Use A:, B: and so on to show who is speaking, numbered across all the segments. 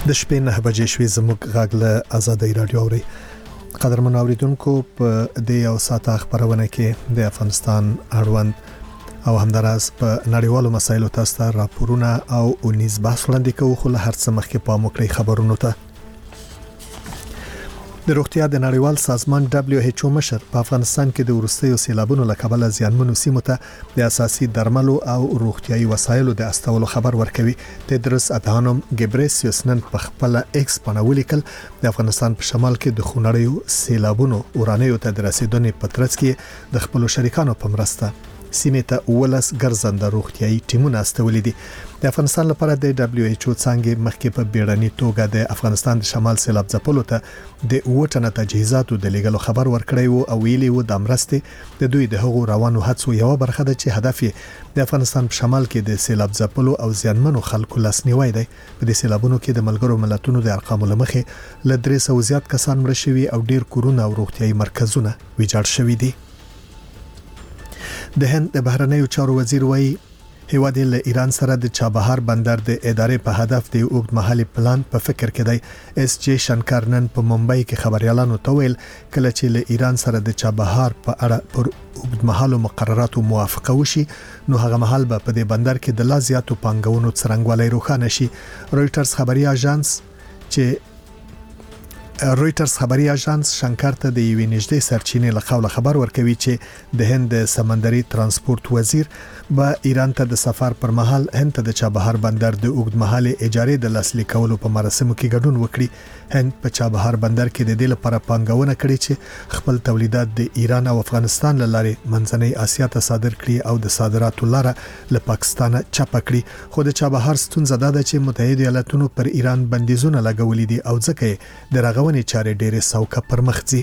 A: د شپې 9 بجې شوې زموږ غږ له آزادۍ رادیو اوري. قدرمن اوریدونکو په دې یو ساعت خبرونه کې د افغانستان اړوند او همداراز په نړیوالو مسایلو تاسو ته راپورونه او اونیز بحث وړاندې کوو. خو له هر څه مخکې په موکړی خبرونو ته د روغتیا د نړیوال سازمان WHO مشر په افغانستان کې د ورستیو سیلابونو له کبله زیانمنو سیمو ته د اساسي درملو او روغتيایي وسایلو د استولو خبر ورکوي. تدرس ادهانوم ګبریسیوس نن په خپل ایکس باندې ولیکل د افغانستان په شمال کې د خونړیو سیلابونو ورانیو ته د رسیدنې په ترڅ کې د خپل شریکانو په مرسته سیمه ته ولس ګرځنده روغتيایي ټیمونه استولې دي. د افغانستان لپاره د WHO څنګه مخکې په بیړني توګه د افغانستان د شمال سیلاب ځپلو ته د وټنه تجهیزاتو د لګلو خبر ورکړی وو او ویلي وو د مرستې د دوی د هغو روانو هڅو یو برخه ده چې هدف یې د افغانستان په شمال کې د سیلاب ځپلو او زیانمنو خلکو لاسنیوي دی. په دې سیلابونو کې د ملګرو ملتونو د ارقامو لمخې ل 300 زیات کسان مړ شوي او ډیر کورونه او روغتيایي مرکزونه ویجاړ شوي دي. د هند د بهرنیو چارو وزیر وایي هیواد له ایران سره د چابهار بندر د ادارې په هدف د اوږدمهالي پلان په فکر کې دی. اس جی شنکر نن په ممبئی کې خبريالانو ته ویل کله چې له ایران سره د چابهار په اړه پر اوږدمهالو مقرراتو موافقه وشي نو هغه مهال به په دې بندر کې د لا زیاتو پانګونو څرنګوالي روښانه شي. رويټرز خبري اژانس شنکر ته د یوې نږدې سرچینې له قوله خبر ورکوي چې د هند سمندري ترانسپورت وزیر به ایران ته د سفر پر مهال هند ته د چابهار بندر د اوږدمهالي اجارې د لاسلیک کولو په مراسمو کې ګډون وکړي. هند په چابهار بندر کې د دې لپاره پانګونه کړې چې خپل تولیدات د ایران او افغانستان لارې منځنۍ اسیا ته صادر کړي او د صادراتو لاره له پاکستان چاپ کړي. خو د چابهار ستونزه ده چې متحده ایالاتونو پر ایران بندیزونه لګولې دي او ځکه د رغونې چارې ډېرې سوکه پرمخ ځي.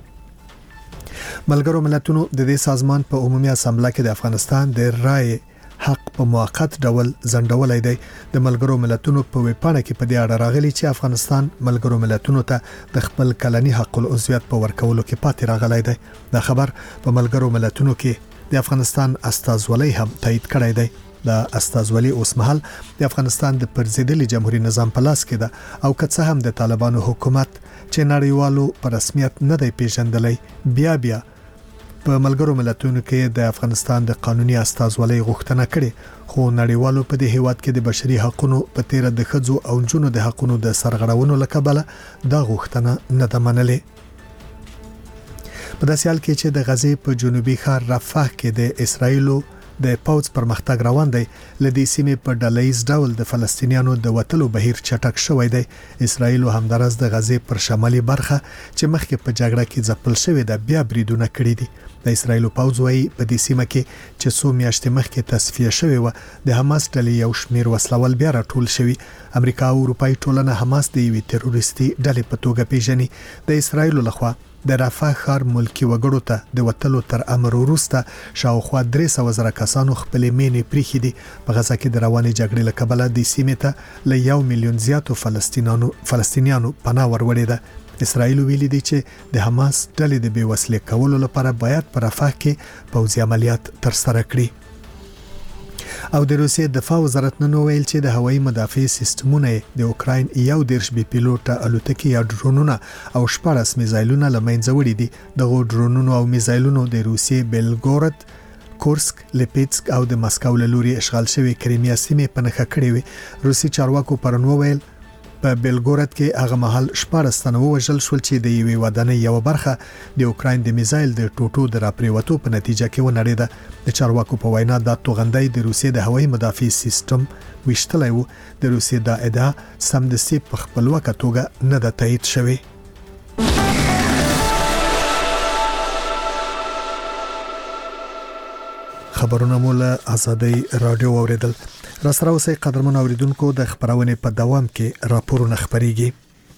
A: ملګرو ملتونو د دې سازمان په عمومي اسامبله کې د افغانستان د رائے حق په موقت ډول ځنډولای دی. د ملګرو ملتونو په ویبپاڼه کې په دې اړه راغلي چې افغانستان ملګرو ملتونو ته د خپل کلني حق العضویت په ورکولو کې پاتې راغلی دی. دا خبر په ملګرو ملتونو کې د افغانستان استازولۍ هم تایید کړی دی. د استازولۍ اوسمهال د افغانستان د پرزیدلي جمهوریت نظام په لاس کې ده او که څه هم د طالبانو حکومت چې نړیوالو په رسمیت نه دی پیژندلی بیا په ملګرو ملتونو کې د افغانستان د قانوني استازولۍ غوښتنه کړې خو نړیوالو په دې هیواد کې د بشري حقوقو په تیر د ښځو او نجونو د حقوقو د سرغړونو لکبله دا غوښتنه نه ده منلې. په داسې حال کې چې د غزې په جنوبي ښار رفح کې د اسرایلو د پوځ پرمختګ روان دی لدې سیمې په ډلهیز ډول د فلسطینیانو د وټلو بهیر چټک شوی دی. اسرایل همدارس د غزې پر شمالي برخه چې مخکې په جګړه کې ځپل شوی د بیا بریدونه کړی دي. د اسرایل پوځ وايي په دې سیمه کې چې څو میاشتې مخکې تصفیه شوی و د حماس ډلې یو شمیر وسلوال بیا راټول شوی. امریکا او اروپای ټولنه حماس د یوې تروریستي ډلې په توګه پیژني. د اسرایل لخوا د رفح ښار ملکی وګړو ته د وټلو تر امر وروسته شاوخوا 300,000 کسانو خپل مینې پریخي دي. په غزا کې د روانې جګړې له کبله د سیمې ته ل 1 میلیون زیاتو فلسطینیانو پناه وروړي ده. اسرائیل ویلي دي چې د حماس ډلې د بیوسلې کولو لپاره باید په رفح کې پوځي عملیات ترسره کړي. او د روسیې دفاع وزارت نن ویل چې د هوایي مدافع سیستمونه د اوکراین یو دیرش بي پیلوټه الوتکې یا ډرونونه او 14 میزایلونه لمنځه وړي دي. دغه ډرونونو او میزایلونو د روسیې بیلګورد کورسک لپیتسک او د مسکو له لوري اشغال شوی کریمیا سیمه په نخښه کړې وي. روسي چارواکو پرونو ویل په بیلګورد کې هغه محل 14 تنه وژل شول چې د یوې ودانۍ یو برخه د اوکراین د میزایل د ټوټو د راپریوتو په نتیجه کې ونړېده. د چارواکو په وینا دا توغندۍ د روسیې د هوایي مدافع سیستم وشتلای وو. د روسیې دا ادعا سمدستي په خپلواکه توګه نه ده تایید شوې. خبرونه مولا آزادۍ رادیو اوریدل. را سره اوسئ قدرمن اوریدونکو د خبرونه په دوام کې راپورونه خبريږي.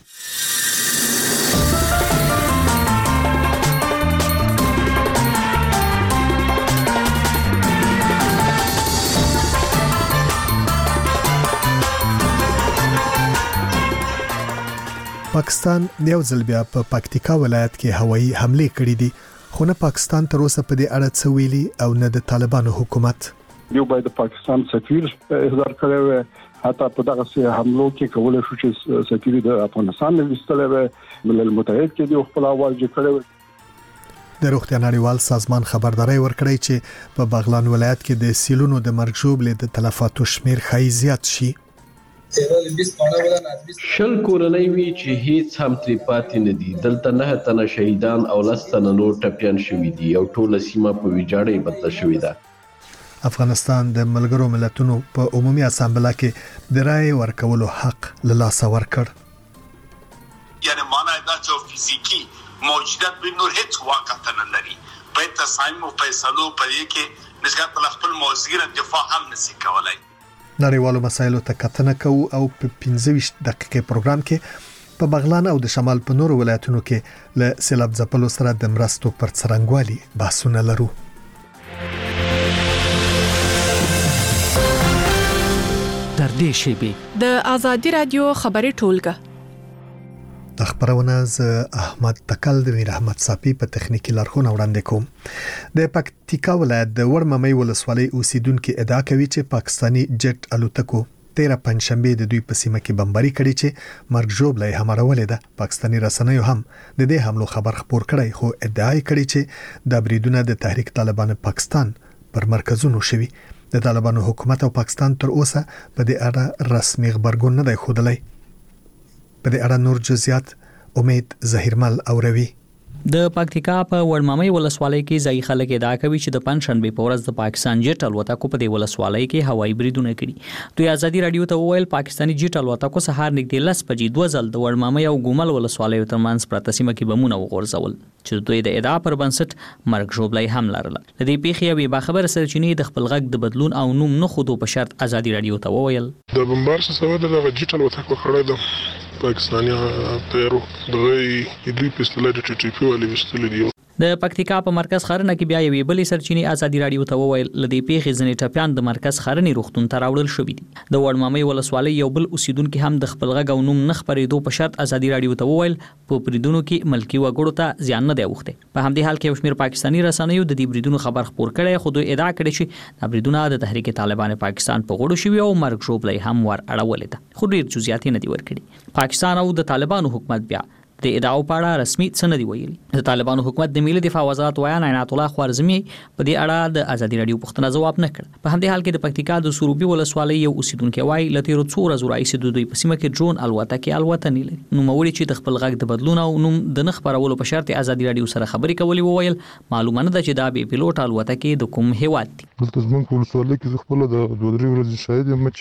A: پاکستان یو ځل بیا په پکتیکا ولایت کې هوایي حمله کړې دي خو نه پاکستان تر اوسه په دې اړه څه ویلي او نه د طالبانو حکومت.
B: یو باید پاکستان سفیر احضار کړی حتی په دغه حملو کې کولای شو چې سفیر د افغانستان نه وستلې ملل متحد کې د خپل اواز کړو.
A: د روغتیا نړیوال سازمان خبرداري ورکړی چې په بغلان ولایت کې د سیلونو د مرګ ژوبلې د تلفاتو شمیر ښایي زیات شي.
C: شل کورنۍ وی چې هیڅ هم ترې پاتې نه دي. دلته 9 تنه شهیدان او 10 تنه نور ټپيان شوي دي او ټوله سیمه په ویجاړۍ بدله شوې ده.
A: افغانستان د ملګرو ملتونو په عمومي اسامبله کې د رائے ورکولو حق له لاسه ورکړ.
D: یعنی معنی دا چې فزیکی موجودیت به نور هیڅ واقعیت نه لري. په تصمیم او فیصلو پرې کې نسبت له خپل موضوع دفاع هم نشي کولای.
A: نړیوالو مسایلو ته کتنه کوو او په 15 دقیقې پروګرام کې په بغلان او د شمال په نورو ولایتونو کې له سیلاب ځپلو سره د مرستو پر څرنګوالي بحثونه لرو.
E: در دې شیبې
F: د ازادي رادیو خبري ټولګه
A: د خبرونه ز احمد تکل د میر احمد صافي په تخنیکی لارښوونه وړاندې کوم. د پکتیکا ولایت د ورممۍ ولسوالۍ اوسیدونکو ادعا کوي چې پاکستانی جټ الوتکو 13 پنځشنبه د دوی په سیمه کې بمباري کړې چې مرګ ژوبلې همراولې ده. پاکستانی رسنیو هم د دې حملو خبر خپور کړی خو ادعا کړې چې د بریدونه د تحریک طالبان پاکستان پر مرکزونو شوي. د طالبانو حکومت او پاکستان تر اوسه په دې اړه رسمي خبرګون نه دی خوده. په دې اړه نور جزئیات امید ظهیرمل اوروي.
E: د پکتیکا په ورممۍ ولسوالۍ کې ځای خلک ادعا کوي چې د پنځشنبه په ورځ د پاکستان جټ الوتکو په دې ولسوالۍ کې هوایي بریدونه کړي. دوی ازادي رادیو ته وویل پاکستانی جټ الوتکو سهار نږدې 10 بجې 2 ځل د ورممۍ او ګومل ولسوالۍ ترمنځ پرته سیمه کې بمونه وغورځول چې دوی د ادعا پر بنسټ مرګ ژوبلې هم لرله. د دې پیښې یوې باخبره سرچینې د خپل غږ د بدلون او نوم نه خودو په شرط ازادي رادیو ته وویل
G: د بمبار څخه سبب د جټ الوتکو خړې ده پاکستاني طیارو دغه دوی پستله د ټي پی والی وستل دي.
E: د پکتیکا په مرکز خرنه کې بیا یوې بلې سرچینې ازادي رادیو ته وویل لدې پیښې ځنې ټپيان د مرکز خرنې روغتون ته راوړل شوې دي. د ورممۍ ولسوالۍ یو بل اوسیدونکو هم د خپل غږ او نوم نه خبرېدو په شرط ازادي رادیو ته وویل په بریدونو کې ملکی وګړو ته زیان نه دی اوخته. په همدې حال کې شمیر پاکستانی رسنیو د دې بریدونو خبر خپور کړي خو دوی ادعا کړې چې د بریدونو د تحریک طالبان پاکستان په غوړو شوی او مرګ ژوبلې هم ور اړولې ده. خو ډیر جزئیات نه دي ورکړي. پاکستان او د طالبانو حکومت بیا د ادعاو په اړه رسمي څه نه دی ویلي. د طالبانو حکومت د ملي دفاع وزارت ویان عنایت الله خوارزمي په دې اړه د ازادي رادیو پوښتنه ځواب نه کړ. په همدې حال کې د پکتیکا د سروبي ولسوالۍ یو اوسیدونکو وایي لته څو ورځې راځي د دوی په سیمه کې ډرون الوتکې الوتنې لري. نو موري چې د خپل غږ د بدلون او نوم د نه خبرولو په شرط ازادي رادیو سره خبرې کولې وویل معلومه نه ده چې دا به پیلوټ الوتکې د کوم هیواد دي.
G: دلته زموږ ولسوالۍ کې خپل د 2-3 ورځې شاید یم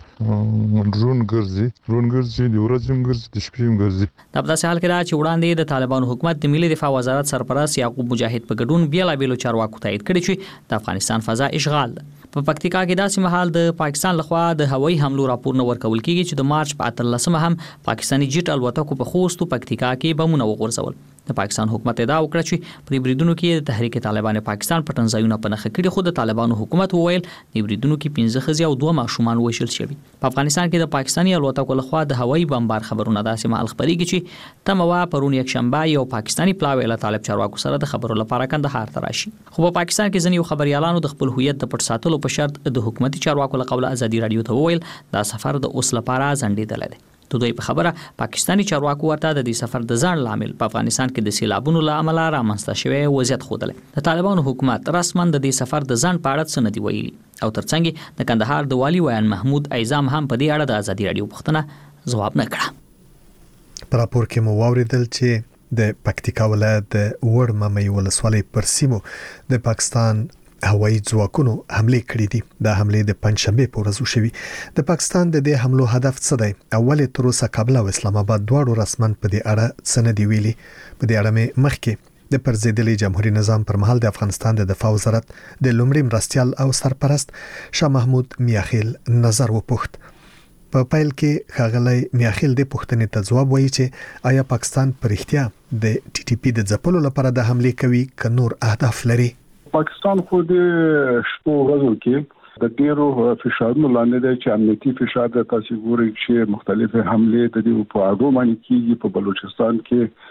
G: چې ډرون ګرځي د ورځې هم ګرځي د شپې هم ګرځي.
E: په داسې حال کې دا چې وړاندې د طالبانو حکومت د ملي دفاع وزارت سرپرست یعقوب مجاهد په ګډون بیلابېلو چارواکو تایید کړی چې د افغانستان فضا اشغال ده. په پکتیکا کې داسې مهال د پاکستان لخوا د هوایي حملو راپور نه ورکول کیږي چې د مارچ په 18 هم پاکستانی جټ الوتکو په خوست پکتیکا کې بمونه وغورځول. د پاکستان حکومت ادعا وکړه چې په بریدونو کې د تحریک طالبان پاکستان پټنځایونه په نخښه کړي خو د طالبانو حکومت وویل د بریدونو کې 15 ښځې او 2 ماشومان وژل شوي. په افغانستان کې د پاکستاني الوتکو لخوا د هوایي بمبار خبرونه داسې مهال خبرېږي چې تموا پرون یک شنبه یو پاکستاني پلاوی له طالب چارواکو سره د خبرو لپاره کندهار ته راشي. خو په پاکستان کې ځینې خبريالانو د خپل هویت د پټ ساتلو په شرط د حکومتي چارواکو له قوله ازادي رادیو ته وویل دا سفر د اوس لپاره ځنډېدل دی. دوی په خبره پاکستانی چارواکو ورته د دې سفر د ځان لامل په افغانستان کې د سیلابونو لامل رامنځته شوی وضعیت خوده. د طالبانو حکومت رسما د دې سفر د ځان په اړه څه نه دی ویلي او ترڅنګ د کندهار د والی ویان محمود ایزام هم په دې اړه د ازادي رادیو پوښتنه ځواب نه کړه.
A: په راپور کې مو واوریدل چې د پکتیکا ولایت د ورممۍ ولسوالۍ پر سیمو د پاکستان هوایي ځواکونو حمله کړې دي. د حمله د پنځشنبه په ورځ وشوي. د پاکستان د دې حملو هدف څه دی؟ اول تر اوسه کابل او اسلام آباد دواړو رسمن په دې اړه څه نه دی ویلي. په دې اړه مې مخکې د پرزیدلي جمهوریت نظام پر مهال د افغانستان د دفاع وزارت د لومړي مرستيال او سرپرست شاه محمود میاخیل نظر وپوښت. په پایل کې خاغلی میاخیل د پوښتنې ته ځواب وایي چې آیا پاکستان پر احتیا د ټي ټي پی د ځپلو لپاره د حمله کوي ک نور اهداف لري؟
B: پاکستان خو د شپو ورځو کې د ډیرو فشارونو لاندې دی چې امنیتي فشار د تاسو ګوري چې مختلفه حمله د دې په اړه باندې کیږي. په بلوچستان کې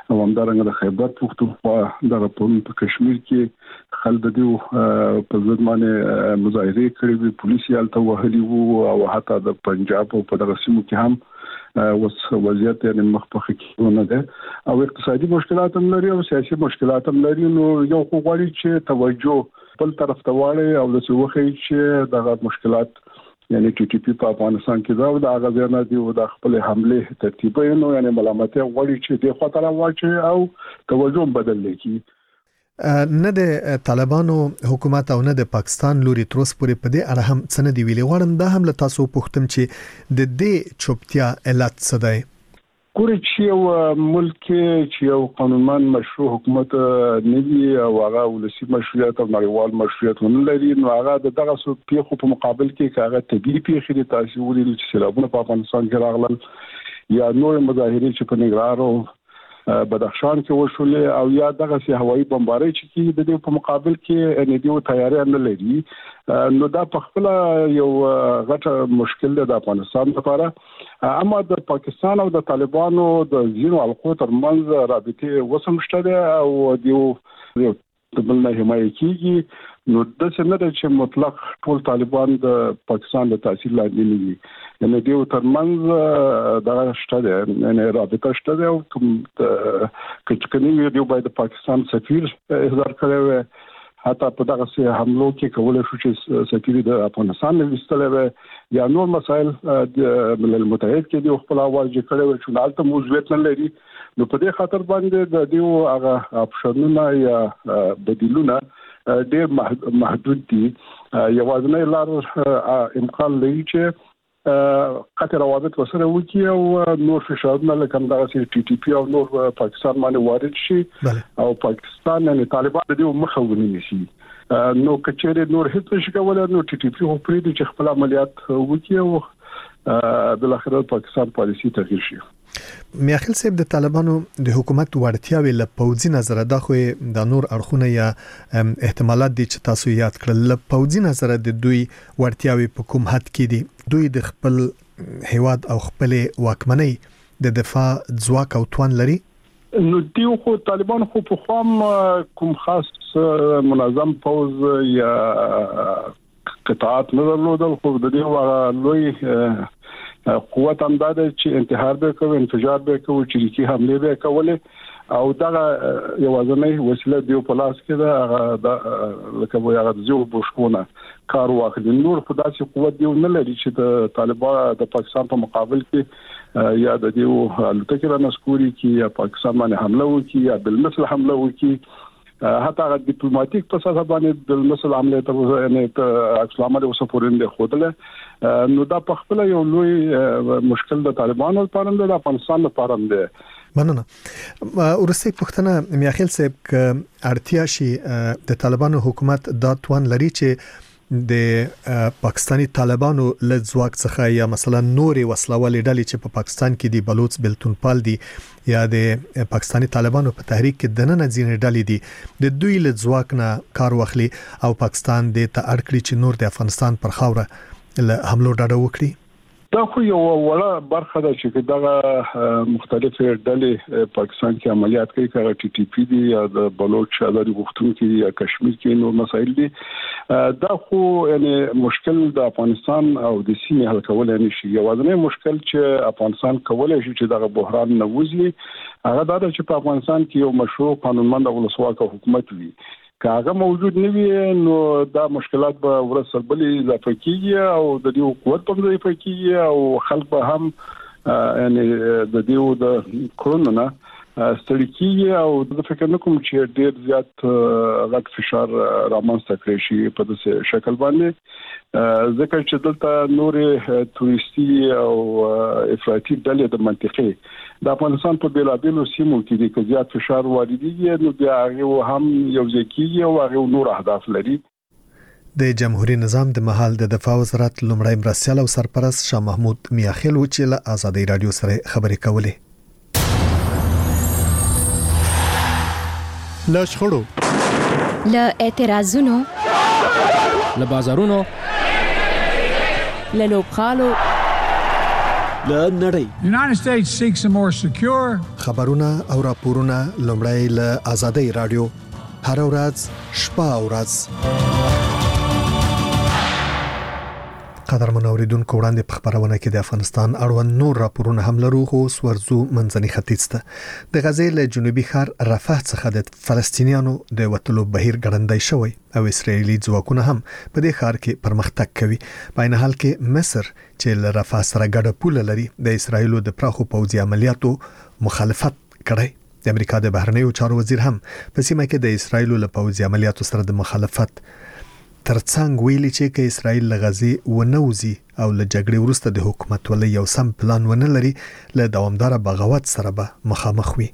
B: او همدارنګه د خیبر پختونخوا د په کشمیر کې خلک د په ضد باندې مظاهره کړې وي، پولیس یې الته وهلي وو او حتی د پنجاب او په دغه سیمو کې هم وضعیت یعنی مخ کېونه ده او اقتصادي مشکلات هم لري او سیاسي مشکلات هم لري. نو یو خو غواړي چې توجه بل طرف ته واړي او د څه وخت چې دغه مشکلات یعنی ټي ټي پی په افغانستان کې دا د اغازانه دی او د خپل حمله ترتیبي نو یعنی ملامتي غوړي چې د خطر واچي او توجه بدل لکې
A: نه د طالبانو حکومت او نه د پاکستان لوري تروس پورې په دې اړه هم څه نه دی ویلي. غواړم دا هم له تاسو پوښتم چې د دې چوپتیا علت څه دی؟
B: کورې چې یو ملک چې یو قانونمن مشروع حکومت نوي او هغه ولسی مشروعیت او نړیوال مشروعیت نه لري، نو هغه دغه څو پیښو په مقابل کې هغه طبيعي پیښې د تاسو ولې چې سیلابونه په افغانستان کې راغلل یا نور مظاهرې چې په ننګرهار او بدخشان کې وشولې او یا دغه سي هوایي بمبارۍ چې د دې په مقابل کې ان دې تیاری نه لري، نو دا په خپل یو غټه مشکل ده د افغانستان لپاره. اما د پاکستان او د طالبانو د زینو القو ترمنځ رابطه وسمشته ده او د بل نه حمایت کیږي، نو د څه نه ده چې مطلق ټول طالبان د پاکستان د تاثیر لاندې نه دي، یعنی دیو ترمنځ دا شته ده، یعنی رابطه شته ده او کچکنی دیو باید پاکستان سفیر احضار کړی وي، حتی په دغه سه حملو کې کولای شو چې سفیر د افغانستان وستلې یا نور مسائل د ملل متحد کې د خپل اواز کړي و چې حالت موضوعیت نه لري. نو په دې خاطر باندې د دیو هغه اپشنونه یا بدیلونه ډېر محدود دي. یوازنی لار امکان لري چې قطع روابط وسره وکي او نور فشارونه لکه دغه سي ټي ټي پی او نور پاکستان باندې وارد شي او پاکستان نه طالبان د دې مخه ونیسي. نو کچېره نور هیڅ شي کولای، نو ټي ټي پی خو پرې دي چې خپل عملیات وکي او بل اخر پاکستان پالیسي تغیر شي.
A: میاخیل صاحب د طالبانو د حکومت وړتیاوي له پوځي نظر د خو د نور اړخونه یا احتمالات دي چې تاسو یاد کړل، له پوځي نظر د دوی وړتیاوي په کوم حد کې دي؟ دوی د خپل هیواد او خپل واکمنۍ د دفاع ځواک او توان لري؟
B: نو دیو خو طالبان خو په خام کوم خاص منظم پوز یا قطاعات نه درلودل، خو د دې لوی قوت هم دا چې انتحار به کوي، انفجار به کوي، چریکي حمله به کوي او دا یوازنی وسیله دیو په لاس کې دا لکه وایي هغه زیو بشکونه کار واخلي. نور خدای چې قوت دیو نه لري چې د طالبان د پاکستان په مقابل کې یا د دیو الوتکې را نسکوري کې یا پاکستان باندې حمله وکړي یا بل مثل حمله وکړي، حتی هغه ډیپلوماټیک په اساس باندې د مثل عملیات یعنی اسلامي وسپورنده خوده. نو دا په خپل یو لوی مشکل د طالبانو لپاره د افغانستان لپاره دی.
A: مننه. ورسته پښتنه میاخیل صاحب اړتیا شي د طالبانو حکومت دا توان لري چې د پاکستانی طالبانو له ځواک څخه یا مثلا نورې وسلوالې ډلې چې په پاکستان کې دي، بلوچ بلتونپال دي یا د پاکستانی طالبانو په تحریک کې دننه ځینې ډلې دي، د دوی له ځواک نه کار واخلي او پاکستان د ته اړکړي چې نور د افغانستان پر خاوره له حملو ډډه وکړي.
B: دا خو یو وړه برخه ده چې دغه مختلفې ډلې پاکستان کې عملیات کوي، کله ټي ټي پی دي یا د بلوچ آزادي غوښتونکي یا کشمیر کې نور مسایل دي. دا خو یعنی مشکل د افغانستان او د سیمې حل کول نه شي. یوازینی مشکل چې افغانستان کولای شي چې دغه بحران نه وځي هغه دا چې په افغانستان کې یو مشروع قانونمند او ولسواک حکومت وي. که هغه موجود نه وي نو دا مشکلات به ورسره بل اضافه کیږي او د دې قوت په اضافه کیږي او خلک به هم یعنی د دې د کورونه ستړي کیږي او د فکر نه کوم چې ډیر زیات غټ فشار رامنځته کړی شي په داسې شکل باندې، ځکه چې دلته نور توریستي او افراطي ډلې د منطقې د افغانستان په بیلابیلو سیمو کې د زیات فشار واردېږي، نو بیا هغه هم یو ځکیږي او هغه نور اهداف لري.
A: د جمهوریت نظام د محل د دفاع وزارت لومړی مرستیال او سرپرست شاه محمود میاخیل و چې له آزادۍ رادیو سره خبرې کولې.
H: له شخړو،
F: له اعتراضونو،
H: له بازارونو،
F: له لوبخالو،
H: له نړۍ.
I: United States seeks a more secure.
A: خبرونه او راپورونه لومړی له آزادۍ رادیو هر ورځ شپه او ورځ. قدرمن اوریدونکو وړاندې په خبرونه کې د افغانستان اړوند نور راپورونه هم لرو خو ورزو منځني ختیځ ته د غزې له جنوبي ښار رفح څخه د فلسطینیانو د وټلو بهیر ګړندای شوی او اسرایلی ځواکونه هم په دې ښار کې پرمختګ کوي. په عین حال کې مصر چې له رفح سره ګډه پوله لري د اسرایلو د پراخو پوځي عملیاتو مخالفت کړی. د امریکا د بهرنیو چارو وزیر هم په سیمه کې د اسرایلو له پوځي عملیاتو سره د مخالفت ترڅنګ ویلي چې کې اسرائیل لغزي ونوزي او له جګړې وروسته د حکومت ولې یو سم پلان ونه لري له دوامدار بغاوت سره به مخامخ وي.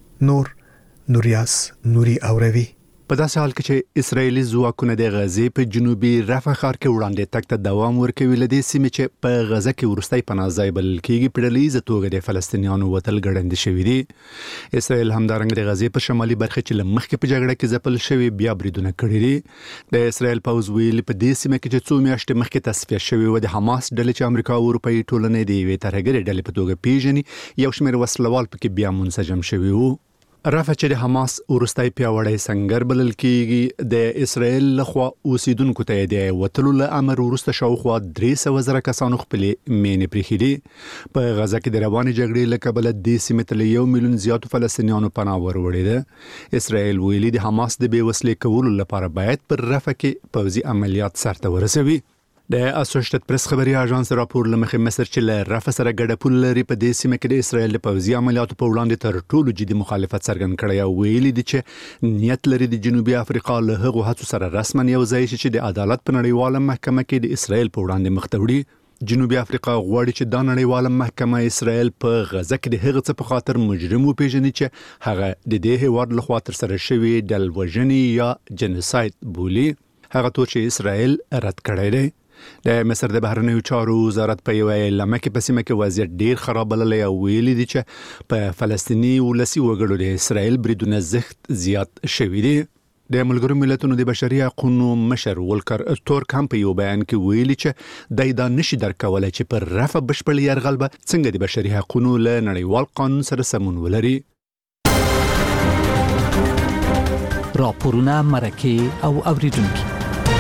A: نوریاس نوري اوروي
J: په داسې حال کې چې اسرایلی ځواکونه د غزې په جنوبي رفح ښار کې وړاندې تګ ته دوام ورکوي لدې سیمې چې په غزه کې ورستۍ پناه ځای بلل کېږي په ډلهییزه توګه د فلسطینیانو وتل ګړندي شوي دي. اسرایل همدارنګه د غزې په شمالي برخه چې له مخکې په جګړه کې ځپل شوي بیا بریدونه کړي دي. د اسرایل پوځ ویلي په دې سیمه کې چې څو میاشتې مخکې تصفیه شوي و د حماس ډلې چې امریکا او اروپایي ټولنې د یوې ترهګرې ډلې په توګه پیژني یو شمېر وسلوال پکې بیا منسجم شوي وو. رفح چې د حماس ورستۍ پیاوړی سنگر بلل کېږي د اسرایل لخوا اوسیدونکو ته د وتلو له امر وروسته شاوخوا 300,000 کسانو خپلې مینې پرېښې دي. په غزه کې د روانې جګړې له کبله دې سیمې ته له 1 میلیون زیاتو فلسطینیانو پناه وروړې ده. اسرایل ویلي د حماس د بې وسلې کولو لپاره باید پر رفح کې پوځي عملیات سرته ورسوي. د اسوسییټډ پریس خبري اژانس راپور لمخې مصر چې له رفح سره ګډه پول لري په دې سیمه کې د اسرایل د پوځي عملیاتو په وړاندې تر ټولو جدي مخالفت څرګند کړی او ویلي دي چې نیت لري د جنوبي افریقا له هغو هڅو سره رسما یو ځای شي چې د عدالت په نړیواله محکمه کې د اسرایل په وړاندې مخ ته وړي. جنوبي افریقا غواړي چې دا نړیواله محکمه اسرایل په غزه کې د هغه څه په خاطر مجرم وپیژني چې هغه د دې هیواد لخوا تر سره شوی ډلوژنې یا جنوساید بولي. هغه تور چې اسرایل رد کړی دی. د مصر د بهرنیو چارو وزارت په یو اعلامیه کې په سیمه کې وضعیت ډیر خراب بللی او ویلي دي چې په فلسطیني ولسي وګړو د اسرایل بریدونه زښت زیات شوي دي. د ملګرو ملتونو د بشري حقوقو مشر ولکر تورک هم په یو بیان کې ویلي چې دای دا نشي درکولای چې پر رفح بشپړ یرغل به څنګه د بشري حقوقو له نړیوال قانون سره سمون ولري.
K: راپورونه مرکه او اوریدونکو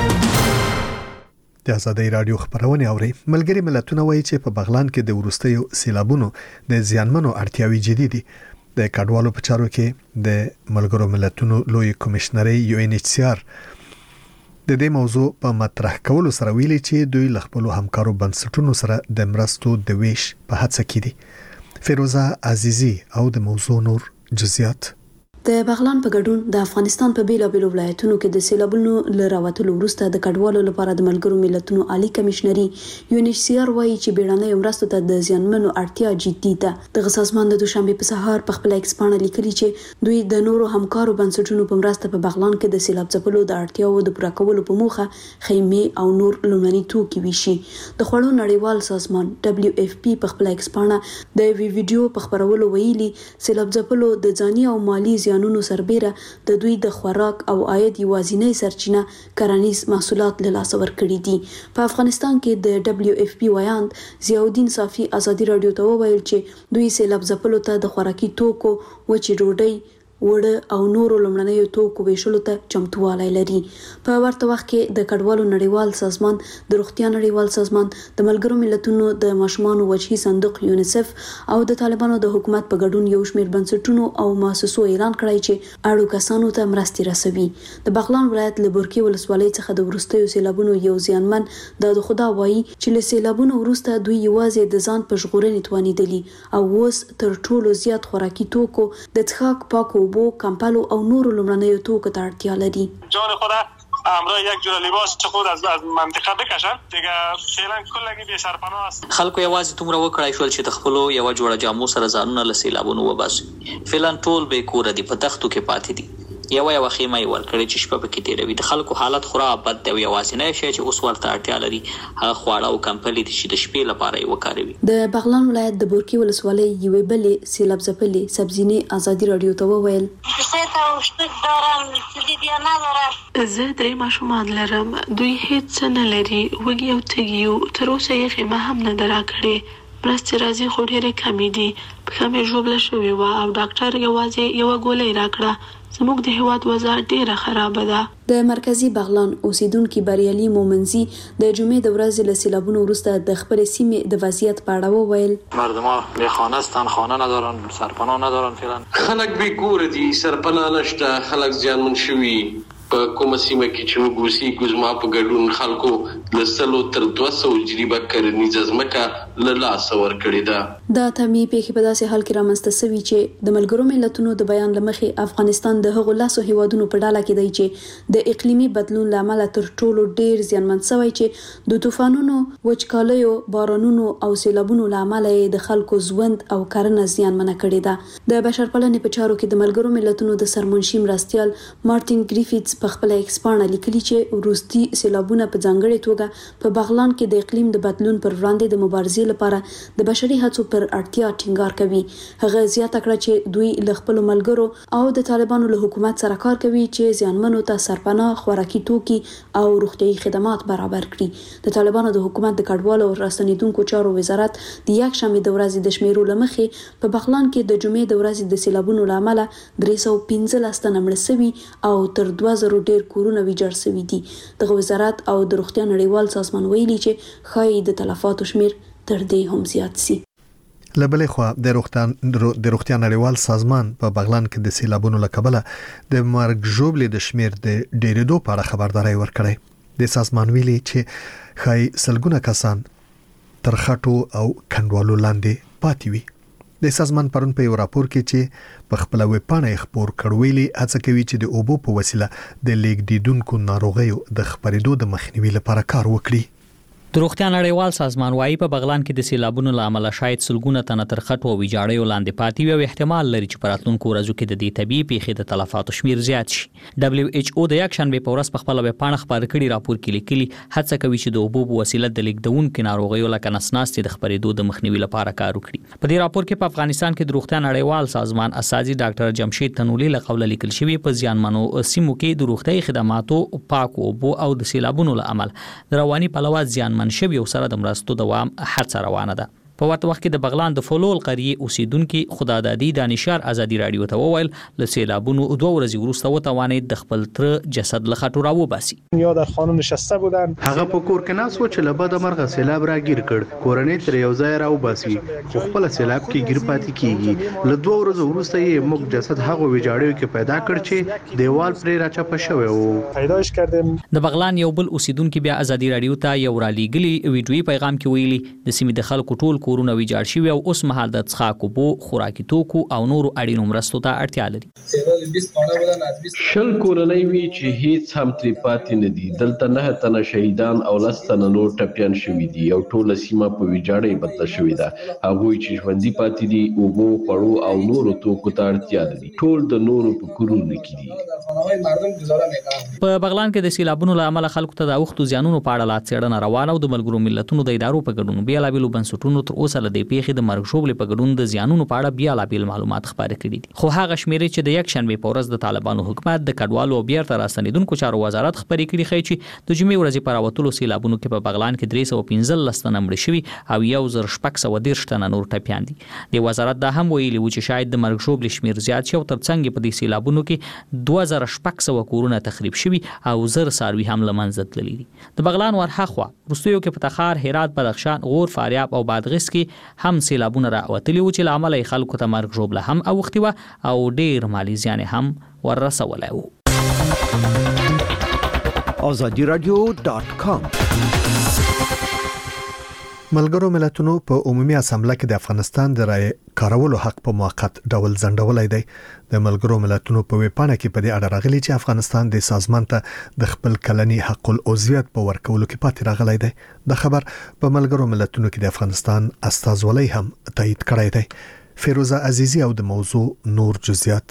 A: د آزادۍ رادیو خبرونه اوري. ملګری ملتونه وایي چې په بغلان کې د ورستیو سیلابونو د زیانمنو اړتیاوي جدي دي. د کډوالو په چارو کې د ملګرو ملتونو لوی کمشنري UNHCR د دې موضوع په مطرح کولو سره ویلي چې دوی له خپل همکارو بنسټونو سره د مرستو د ویش په هڅه کې دي. فیروزه عزیزی او د موضوع نور جزئیات.
L: د بغلان په ګډون د افغانستان په بیلابیلو ولایتونو کې د سیلابونو له راوتلو وروسته د کډوالو لپاره د ملګرو ملتونو عالی کمشنري UNHCR وایي چې بیړنۍ مرستو ته د زیانمنو اړتیا جدي ده. د سازمان د دوشنبه په سهار په خپل ایکسپانه لیکلي چې دوی د نورو همکارو بنسټونو په مرسته په بغلان کې د سیلاب ځپلو د اړتیاو د پوره کولو په موخه خیمې او نور لومړني توکي ویشي. د خوړو نړیوال سازمان WFP په خپل ایکسپانه د ویډیو په خبرولو ویلي سیلاب ځپلو د ځاني او مالی زیانونو سربېره د دوی د خوراک او عاید یوازینی سرچینه کرنیز محصولات له لاسه ورکړي دي. په افغانستان کې د WFP ویاند ضیاءالدین صافی آزادي رادیو ته وویل چې دوی سیلاب ځپلو ته د خوراکي توکو وچې ډوډۍ وړه او نورو لومړنیو توکو ویشلو ته چمتووالی لري. په ورته وخت کې د کډوالو نړیوال سازمان، د روغتیا نړیوال سازمان، د ملګرو ملتونو د ماشومانو وجهي صندوق یونیسف او د طالبانو د حکومت په ګډون یو شمېر بنسټونو او مؤسسو اعلان کړی چې اړو کسانو ته مرستې رسوي. د بغلان ولایت له بورکي ولسوالۍ څخه د وروستیو سیلابونو یو زیانمن د خدا وایي چې له سیلابونو وروسته دوی یوازې د ځان په ژغورنې توانیدلي او اوس تر ټولو زیات خوراکي توکو د څښاک پاکو بو کمپلو او نورو لومړنیو توکو ته اړتیا لري.
M: جان خدا همراه یک جور لباس چه خود از منطقه بکشن دیگه فعلا کلگی بی سرپناه است.
E: خلکو یوازې تومره وکړای شول چې د خپلو یو جوړه جامو سره ځانونه له سیلابونو وباسي. فعلا ټول به کور دي په تختو کې پاتې دي. یو خیمه یې ورکړې چې شپه پکې تیروي. د خلکو حالت خورا بد دی. یوازینی شی چې اوس ورته اړتیا لري هغه خواړه او کمپلې دي چې د شپې لپاره یې وکاروي. د بغلان ولایت د بورکي ولسوالۍ یوې بلې سیلاب ځپلې سبزینې آزادي رادیو ته وویل
N: زه 3 ماشومان لرم. دوی هیڅ نه لري. وږي او تږي یو. تر اوسه یې خیمه هم نه ده راکړې. مرستې راځي خو ډېرې کمې دي. پښه مې ژوبله شوې وه او ډاکټر یوازې یوه ګولۍ راکړه. زموږ د هېواد وضع ډېره خرابه ده.
L: د مرکزی بغلان اوسیدونکو بریالي مومنزي د جمعې د ورځې له سیلابونو وروسته د خپل سیمې د وضعیت په اړه وویل.
O: مردم بی خانه هستند، خانه ندارن، سرپناه ندارن. فعلا
C: خلک بی کور دي، سرپناه نشته، خلک زیانمن شوي. په کومه سیمه کې چې موږ اوسېږو زما په ګډون خلکو له 100 تر 200 جریبه کرنیزه ځمکه له لاسه ورکړې ده.
L: دا تمی پیښې په داسې حال کې رامنځته شوي چې د ملګرو ملتونو د بیان لمخې افغانستان د هغو لاسو هیوادونو په ډله کې دی چې د اقلیمي بدلون لامل تر ټولو ډیر زیانمن شوی، چې د طوفانونو، وچکالیو، بارانونو او سیلابونو لامل د خلکو ژوند او کرنه زیانمن کړې ده. د بشرپالنې په چارو کې د ملګرو ملتونو د سرمنشي مرستیال مارټین ګریفیتس په خپل ایکسپانه لیکلي چې وروستي سیلابونه په ځانګړې توګه په بغلان کې د اقلیم د بدلون پر وړاندې د مبارزې لپاره د بشري هڅو پر اړتیا ټینګار کوي. هغه زیاته کړه چې دوی له خپل ملګرو او د طالبانو له حکومت سره کار کوي چې زیانمنو ته سرپناه، خوراکي توکي او روغتیايي خدمات برابر کړي. د طالبانو د حکومت د کډوالو او راستنیدونکو چارو وزارت د یکشنبه د ورځې د شمیرو لمخې په بغلان کې د جمعې د ورځې د سیلابونو لامل 315 تنه مړه شوي او تر 2000 ډیر کورونه ویجاړ شوي دي. د وزارت او د روغتیا نړیوال سازمان ویلي چې خای د تلفاتو شمیر تر دې هم زیات شي.
A: لبلې خو د روغتیا نړیوال سازمان په بغلان کې د سیلابونو له کبله د مرګ ژوبلې د شمیر د ډېرېدو په اړه خبرداري ورکړې. د سازمان ویلي چې خای سلګونه کسان تر خټو او کنډوالو لاندې پاتې وي. د سازمان پرون په یو راپور کې چې په خپل ویبپاڼه خبر کړویلي هڅه کوي چې د اوبو په وسیله د لیږدیدونکو ناروغیو د خپرېدو د مخنیوي لپاره کار وکړي.
E: د روغتیا نړیوال سازمان وايي په بغلان کې د سیلابونو لامل شاید سلګونه تنه تر خټو او ویجاړیو لاندې پاتې وي او احتمال لري چې په راتلونکو ورځو کې د دې طبي پیښې د تلفاتو شمیر زیات شي. WHO د یکشنبه په ورځ په خپل ویبپاڼه خبر کړي راپور کې لیکلي هڅه کوي چې د اوبو په وسیله د لیږدونکو ناروغیو لکه نسناستي د خپرېدو د مخنیوي لپاره کار وکړي. په دې راپور کې په افغانستان کې د روغتیا نړیوال سازمان اساسي ډاکټر جمشید تنولی له قوله لیکل شوی په زیانمنو سیمو کې د روغتي خدماتو، پاک اوبو او د سیلابونو لامل د رواني پلوات زیانمن شوی او سره د مرستو دوام هڅه روانه ده. په ورته وخت کې د بغلان د فلول قریه اوسیدونکو خدادادي دانشار ازادي رادیو ته وویل له سیلابونو 2 ورځې وروسته وتوانید د خپل تر جسد له خټو راوباسي.
P: یا در خانه نشسته بودن،
Q: هغه په کور کې ناس و چې له بده مرغه سیلاب راګیر کړ، کورنۍ تر یو ځای راوباسي، خو خپل سیلاب کې گیر پاتې کیږي. له 2 ورځې وروسته یې موږ جسد هغه ویجاړیو کې پیدا کړ چې دیوال پرې راچپه شوی و.
P: پیداش کردیم.
E: د بغلان یو بل اوسیدونکو بیا ازادي رادیو ته یو را لیږلي ویډیوي پیغام کې ویلي د سیمې د خلکو ټول کورونه ویجاړ شوي او اوس مهال د څښاک اوبو، خوراکي توکو او نورو اړینو مرستو ته اړتیا لري.
C: 20 کورنۍ وی چې هیڅ هم ترې پاتې نه دي. دلته 9 تنه شهیدان او 10 تنه نور ټپیان شوي دي او ټوله سیمه په ویجاړۍ بدله شوې ده. هغوی چې ژوندي پاتې دي اوبو، خوړو او نورو توکو ته اړتیا لري. ټول د نورو په کورونو کې دي.
E: په بغلان کې د سیلابونو له امله خلکو ته د اوښتو زیانونو په اړه لا څېړنه روانه او د ملګرو ملتونو د ادارو په ګډون بیلابېلو بنسټونو تر اوسه له دې پیښې د مرګ ژوبلې په ګډون د زیانونو په اړه بیلابېل معلومات خپاره کړي دي. خو هغه شمیرې چې د یکشنبه په ورځ د طالبانو حکومت د کډوالو او بیرته راستنیدونکو چارو وزارت خبرې کړي ښیي چې د جمعې ورځې په راوتلو سیلابونو کې په بغلان کې 315 تنه مړه شوي او 1613 تنه نور ټپیان دي. د وزارت دا هم ویلي و چې شاید د مرګ ژوبلې شمیر زیات شي او ترڅنګ په دې سیلابونو کې 2600 کورونه تخریب شوي او زر څاروي هم له منځه تللي دي. د بغلان ورهاخوا وروستیو کې په تخار، هرات، بدخشان، غور، فاریاب او بادغیس کې هم سیلابونه راوتلي و چې لامل یې خلکو ته مرګ ژوبله هم اوښتې وه او ډیر مالی زیان هم ورسولی و.
R: azadiradio.com
A: ملګرو ملتونو په عمومي اسامبله کې د افغانستان د رای کارولو حق په موقت ډول ځنډولای دی. د ملګرو ملتونو په ویبپاڼه کې په دې اړه راغلي چې افغانستان د سازمان ته د خپل کلني حق العضویت په ورکولو کې پاتې راغلی دی. د خبر په ملګرو ملتونو کې د افغانستان استازولۍ هم تایید کړی دی. فیروزه عزیزی او د موضوع نور جزئیات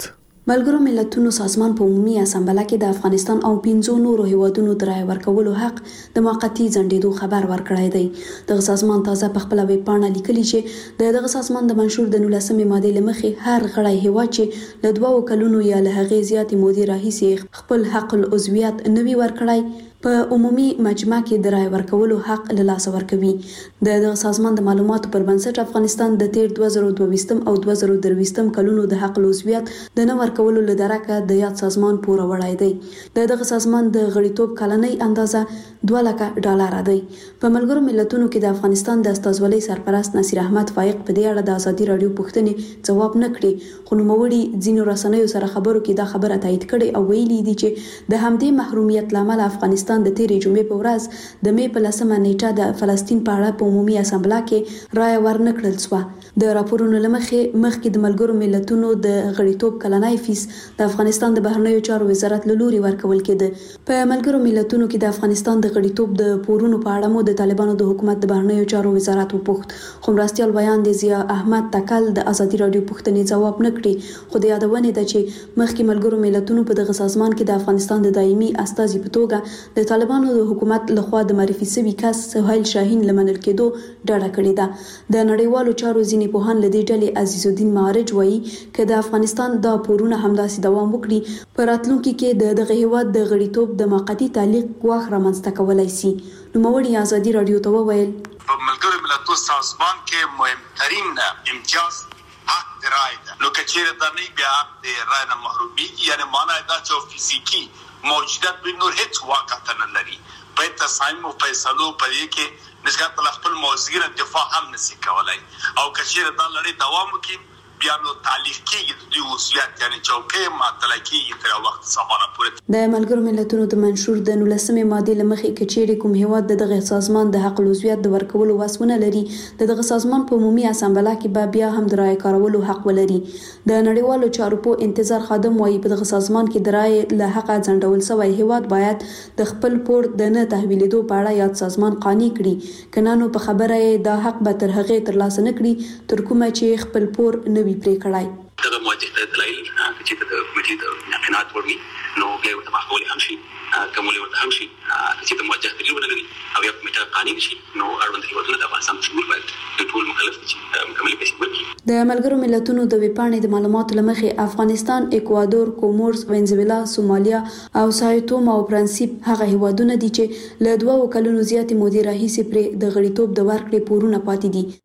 L: ملګرو ملتونو سازمان په عمومي اسامبله کې د افغانستان او 15 نورو هیوادونو د رای ورکولو حق د موقتی ځنډېدو خبر ورکړی دی. دغه سازمان تازه په خپل ویب پاڼه لیکلي چې دغه سازمان د منشور د 19مې ماده لمخې هر غړی هیواد چې له 2 کلونو یا له هغې زیاتې مودې راهیسې خپل حق العضویت نوي ورکړی په عمومي مجمع کې د رای ورکولو حق له لاسه ورکوي. دغه سازمان د معلوماتو پر بنسټ افغانستان د تیر 2022 او 2023 کلونو د حق العضویت د نه ورکولو له درکه د یاد سازمان پوره وړای دی. دغه سازمان د غړیتوب کلنۍ اندازه $2,00,000 دی. په ملګرو ملتونو کې د افغانستان د استازولۍ سرپرست نصیر احمد فائق په دې اړه د ازادي رادیو پوښتنې ځواب نه کړي، خو نوموړي ځینو رسنیو سره خبرو کې دا خبره تایید کړې او ویلي دي چې د همدې محرومیت لامل افغانستان د تیرې جمعې په ورځ د مې په 10مه نیټه د فلسطین په اړه په عمومي اسامبله کې رایه ورنکړل شوه. د راپورونو مخکې د ملګرو ملتونو د غړیتوب کلنۍ فیس د افغانستان د بهرنیو چارو وزارت له لوري ورکول کېده. په ملګرو ملتونو کې د افغانستان د غړیتوب د پورونو په اړه مو د طالبانو د حکومت د بهرنیو چارو وزارت وپوښت، خو مرستیال بیان د ضیا احمد تکل د ازادي رادیو پوښتنې ځواب نه کړي، خو د یادونه ده چې مخکې ملګرو ملتونو په دغه سازمان کې د افغانستان د دایمي استازي په توګه د طالبانو د حکومت لخوا د معرفي شوي کس سهیل شاهین لمنل کېدو ډاډه کړې ده. د نړیوالو چارو ځینې پوهان له دې ډلې عزیز الدین معارج وایي چې د افغانستان د پورونه همداسې دوام وکړي په راتلونکي کې دغه هیواد د غړیتوب د موقتی تعلیق ګواښ رامنځته کولای شي. نوموړي ازادي رادیو ته وویل
D: په ملګرو ملتونو سازمان کې مهمترین امتیاز حق د رای ده، نو که چیرې دا نه بیا حق د رای نه محرومیږي، یعنی معنی دا چې فزیکی موجودیت به نور هیڅ واقعیت نه لري. په تصمیم او فیصلو په دې کې نسبت له خپل موضوع دفاع هم نشي کولای، او که چیرې دا لړۍ دوام وکړي بیا نو تعلیق کېږي د دوی وصیت، یعنی چوکۍ معطله کېږي تر وخت زمانه پورې.
L: د ملګرو ملتونو د منشور د 19مې مادې لمخې کې چیرې کوم هیواد دغه سازمان د حق العضویت د ورکولو وسونه لري، دغه سازمان په عمومي اسامبله کې به بیا هم د رای کارولو حق ولري. د نړیوالو چارو په انتظار خادم وایي په دغه سازمان کې د رای له حقه ځنډول شوی هیواد باید د خپل پور د نه تحویلېدو په اړه یاد سازمان قانع کړي، کنه نو په خبره یې دا حق به تر هغې ترلاسه نه کړي تر کومه چې خپل پور نه وي پرې کړای.
R: دغه موجه دلایل چې د کمیټې د یقینات ورغی نو به ورته محول هم شي کومول ورته هم شي چې د موجه دلیل ولري او یا کمیټه قانوني شي نو اړوند هیوادونه د افغانستان شمول باید د ټول مکلف شي مکمل پیسې ورکړي.
L: د ملګرو ملتونو د ویبپاڼې د معلوماتو لمخې افغانستان، اکوادور، کومورس، وینزویلا، سومالیا او سایتوم او پرنسیپ هغه هیوادونه دي چې له 2 کلونو زیاتې مودې راهیسې پر د غړیتوب د ورکړې پورونه پاتې دي.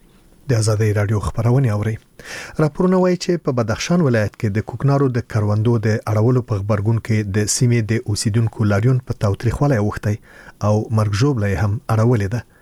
A: د ازادي رادیو خبرونه اوري. راپورونه وایي چې په بدخشان ولایت کې د کوکنارو د کروندو د اړولو په خبرګون کې د سیمې د اوسیدونکو لاریون په تاوتریخوالی اوختی او مرګ ژوبله هم اړولې ده.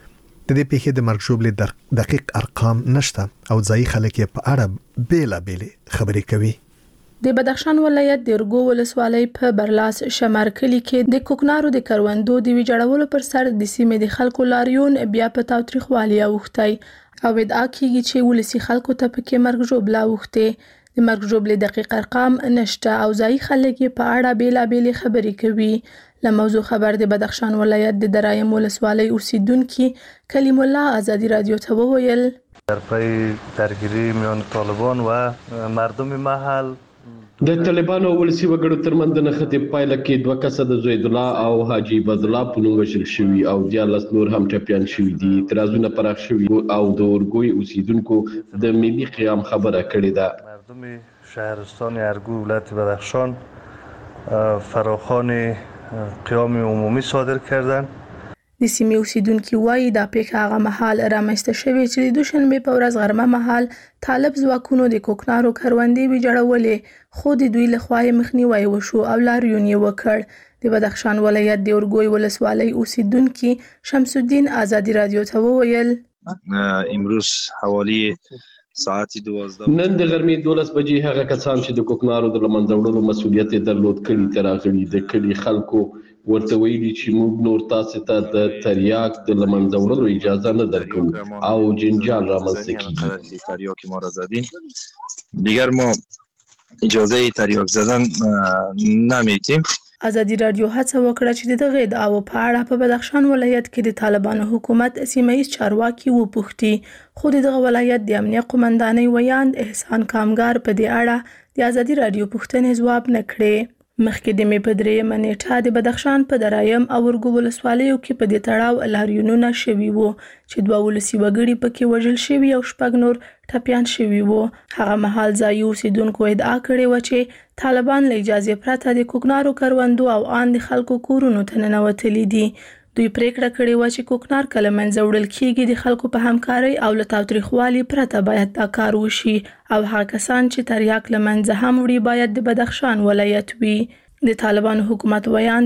A: د دې پیښې د مرګ ژوبلې دقیق ارقام نشته او ځایي خلک یې په اړه بیلابېلې خبرې کوي.
S: د بدخشان ولایت د ارګو ولسوالۍ په برلاس شمر کلي کې د کوکنارو د کروندو د ویجاړولو پر سر د سیمې د خلکو لاریون بیا په تاوتریخوالي اوختی او ادعا کیږي چې ولسی خلکو ته پکې مرګ ژوبله اوخته. د مرګ ژوبلې دقیق ارقام نشته او ځایي خلک یې په اړه بیلابېلې خبرې کوي. له موضوع خبر د بدخشان ولایت د درایم ولسوالۍ اوسیدونکي کلیم الله ازادي رادیو ته وویل
T: در پی درگیری میان طالبان و مردم محل
C: د طالبانو ولسی وګړو ترمنځ د نښتې پایله کې 2 کسه د زید الله او حاجی عبد الله په نوم وژل شوي او 14 نور هم ټپیان شوي دي. اعتراضونه پراخ شوي او د اورګوی اوسیدونکو د ملي قیام خبره کړې ده.
T: مردم شهرستان ارگو ولایت بدخشان فراخوان قیام عمومی صادر کردند.
S: د سیمې اوسیدونکي وایي دا پیښه هغه مهال رامنځته شوې چې د دوشنبې په ورځ غرمه مهال طالب ځواکونو د کوکنارو کروندې ویجاړولې، خو د دوی لخوا یې مخنیوی وشو او لاریون یې وکړ. د بدخشان ولایت د اورګوی ولسوالۍ اوسیدونکي شمس الدین ازادي رادیو ته وویل
T: امروز حوالی ساعت 12
C: نن د غرمې 12 بجې هغه کسان چې د کوکنارو د لمنځه وړلو مسؤلیت یې درلود کلي ته راغلي. د کلي خلکو ورته ویلي چې موږ نور تاسو ته د تریاک د لمنځه وړلو اجازه نه درکوو او جنجال رامنځته کیږي.
T: تریاک ما را زدین دیگر ما اجازه تریاک زدن نمیتیم.
S: ازادي رادیو هڅه وکړه چې دغه ادعاو په اړه په بدخشان ولایت کې د طالبانو حکومت سیمه‌ایز چارواکي وپوښتي، خو دغه ولایت د امنیه قومندانۍ ویاند احسان کامګار په دې اړه د ازادي رادیو پوښتنې ځواب نه کړې. مخکې د مې په 3 نیټه د بدخشان په درایم او ورګو ولسوالیو کې په دې تړاو لاریونونه شوي وو چې 2 ولسي وګړي پکې وژل شوي او 6 نور ټپیان شوي وو. هغه مهال ځایي اوسیدونکو ادعا کړې وه چې طالبان له اجازې پرته د کوکنارو کروندو او ان د خلکو کورونو ته ننوتلي دي. دوی پریکړه کړې وه چې کوکنار کله منځه وړل کیږي د خلکو په همکارۍ او له تاوتریخوالي پرته باید دا کار وشي او هغه کسان چې تریاک له منځه هم وړي باید د بدخشان ولایت وي. د طالبانو حکومت ویان